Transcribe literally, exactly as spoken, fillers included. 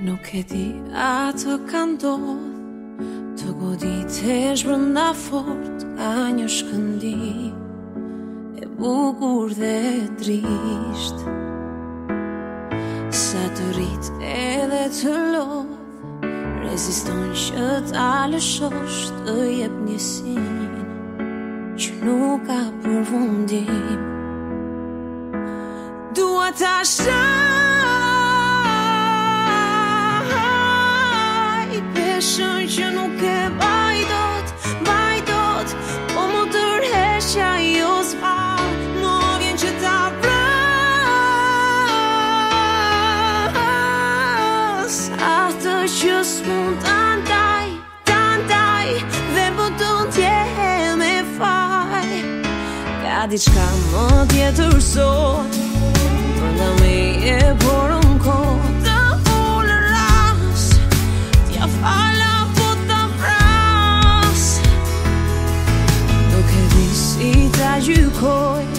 Nuk e di atë ka ndodh, të goditesh brënda fort ka një shkëndi e bukur dhe trisht. Sa të rrit edhe të lodh, reziston që ta lëshosh të jep njësin që nuk ka përfundim. Dua ta shaj peshën që nuk e baj dot, baj dot, po më tërheqja jo s'pa, më vjen që ta vras atë që s'mund ta ndaj, ta ndaj, dhe po të t'jem e faj. Ka diçka më tjetër sot, brënda meje por unë kohë të ullë ras, t'ja fala po ta vras. Nuk e di si ta gjykoj,